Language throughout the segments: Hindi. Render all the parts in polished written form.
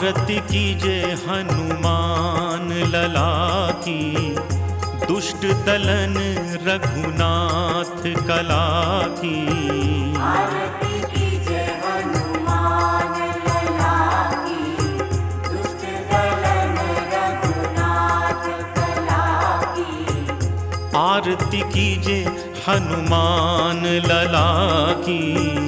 आरती कीजे हनुमान लला की, दुष्ट दलन रघुनाथ कला की। आरती कीजे हनुमान लला की, दुष्ट दलन रघुनाथ कला की। आरती कीजे हनुमान लला की।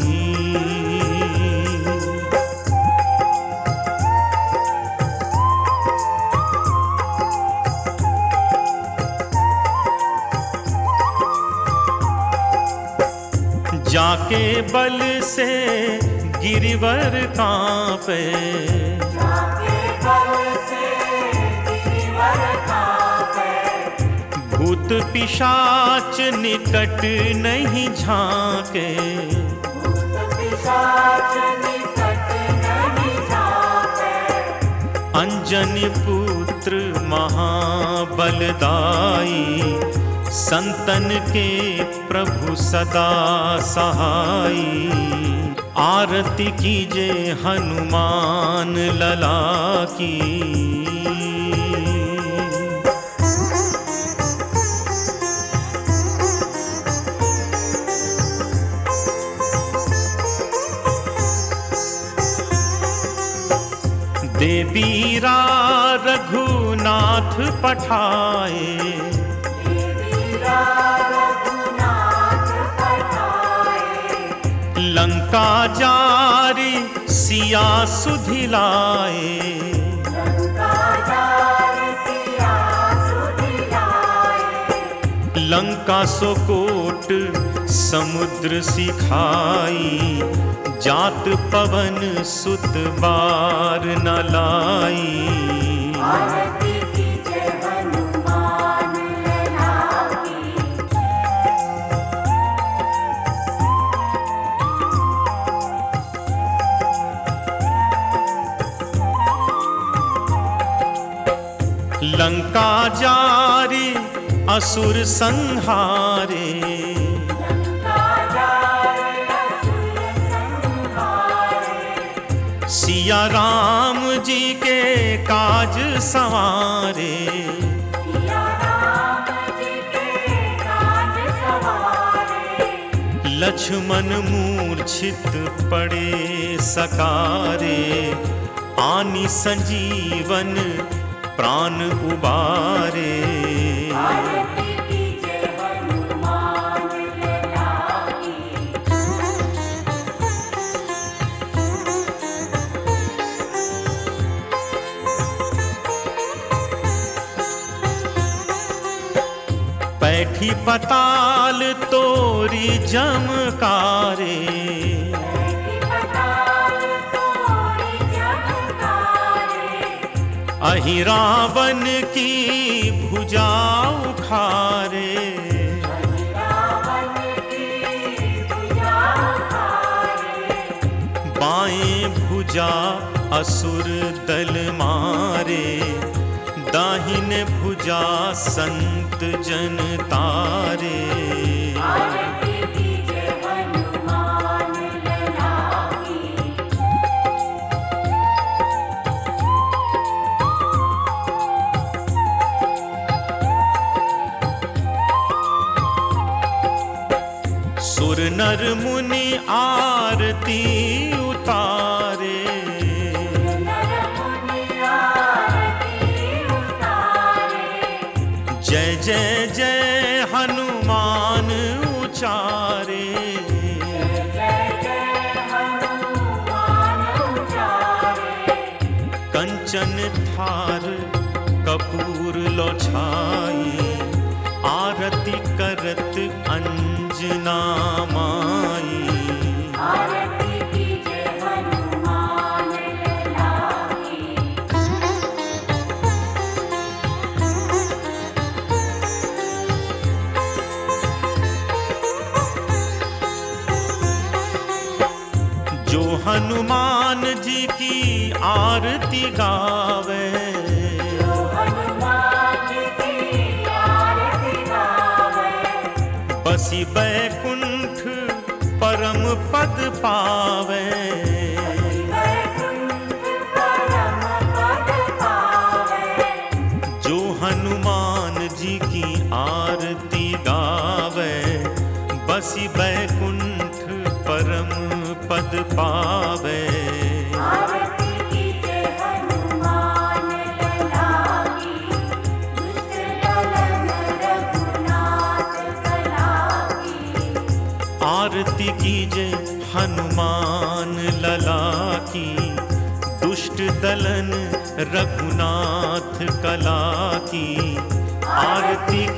जाके बल से गिरिवर कांपे, जाके बल से गिरिवर कांपे। भूत पिशाच निकट नहीं झांके, भूत पिशाच निकट नहीं झांके। अंजनी पुत्र महाबलदाई, संतन के प्रभु सदा सहाई। आरती कीजे हनुमान लला की। देवीरा रघुनाथ पठाए, लंका जारी सिया सुधिलाए। लंका सोकोट समुद्र सिखाई, जात पवन सुत बार न लाई। आरती कीजे हनुमान लला की। लंका जारी असुर संहारे, सिया राम जी के काज संवारे। लक्ष्मण मूर्छित पड़े सकारे, आनी संजीवन प्राण उबारे। आरती कीजे हनुमान लला की। पैठी पताल तोरी जमकारे, अहि रावण की भुजा उखारे। बाएं भुजा असुर दल मारे, दाहिन भुजा संत जन तारे। आरती कीजे हनुमान लला की। सुर नर मुनि आरती उतारे, जय जय जय हनुमान उचारे। कंचन थार कपूर लो छाई, आरती करत अंजना माई। आरती कीजे हनुमान लला की। जो हनुमान जी की आरती गावे, बसी बैकुंठ परम पद पावे। हनुमान जी की आरती गावे, बसी बैकुंठ परम पद पावे। आरती कीजे हनुमान लला की, दुष्ट दलन रघुनाथ कला की। आरती कीजे हनुमान लला की, दुष्ट दलन रघुनाथ कला की। आरती